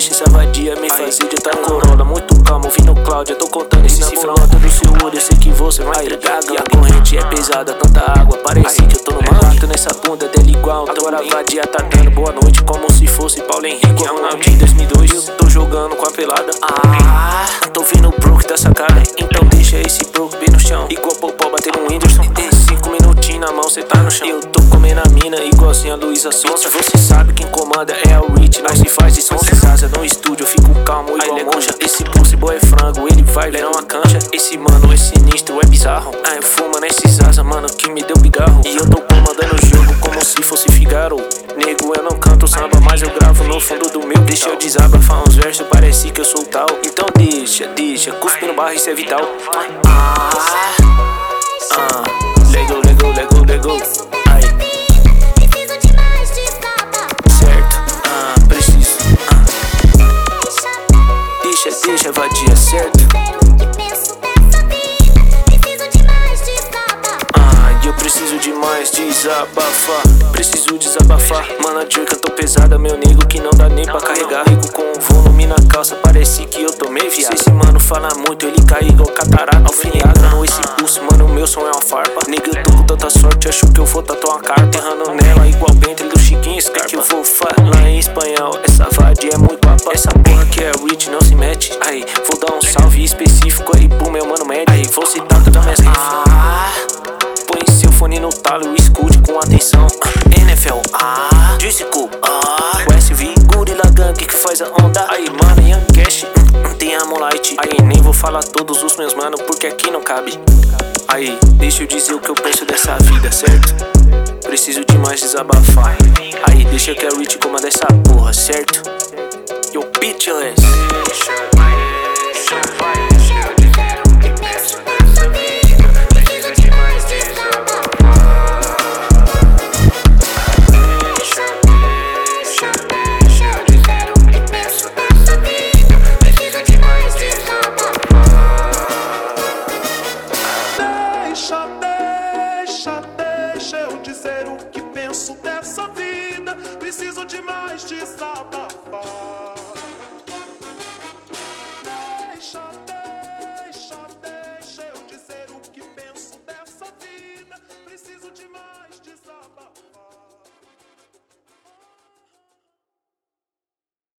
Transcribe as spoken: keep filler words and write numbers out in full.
deixa essa vadia me fazer de tá corolla. Muito calmo, ouvindo Cláudia, tô contando esse cifrão do seu olho, eu sei que você vai entregar. E a corrente é pesada, tanta água, parece que eu tô no mato nessa bunda dela igual. Agora a vadia tá dando boa noite como se fosse Paulo Henrique. É um Ronaldo em dois mil e dois, eu tô jogando com a pelada. Ah, tô vendo o Brook da sacada, então deixa esse Brook bem no chão, igual Popó batendo um Whindersson. Tem cinco minutinhos na mão, cê tá no chão. Eu tô comendo a mina igualzinho a Luísa Sonza. Você sabe quem comanda é o Rich, não se faz de som. Se casa no estúdio, eu fico calmo igual monja. Esse pussy boy é frango, ele vai virar uma cancha. Esse mano é sinistro, é bizarro. Ah, eu fumo nesses asa, mano, que me deu pigarro. E eu tô comandando o jogo como se fosse Figaro. Nego, eu não canto samba, mas eu gravo no fundo do meu. Deixa eu desabafar uns versos, parece que eu sou tal. Então deixa, deixa, cuspe no barro, isso é vital. Ah, ah, lego, lego, lego, lego. Ai, certo, ah, preciso. Ah, deixa, deixa, vadia, certo. Eu preciso demais desabafar, preciso desabafar. Mano, a jerk tô pesada, meu nego, que não dá nem pra carregar. Rico com um volume na calça, parece que eu tomei viado. Se esse mano fala muito, ele cai igual catarata. Alfinhada no esse pulso, mano, meu som é uma farpa. Nega, eu tô com tanta sorte, acho que eu vou tatuar uma carta. Errando nela igual Bentley do Chiquinho Scarpa. Que eu vou falar em espanhol, essa vadia é muito papa. Essa porra que é rich, não se mete. Aí, vou dar um salve específico aí pro meu mano médio. Aí, vou citar toda minhas rifas. Põe seu fone no talo e escute com atenção. N F L, ah, Disco, ah, o S V, Gorilla Gang que faz a onda. Aí, mano, Young Cash, hum, tem a Moonlight. Aí, nem vou falar todos os meus mano, porque aqui não cabe. Aí, deixa eu dizer o que eu penso dessa vida, certo? Preciso demais desabafar. Aí, deixa que a Rich comanda essa porra, certo? Yo, bitch,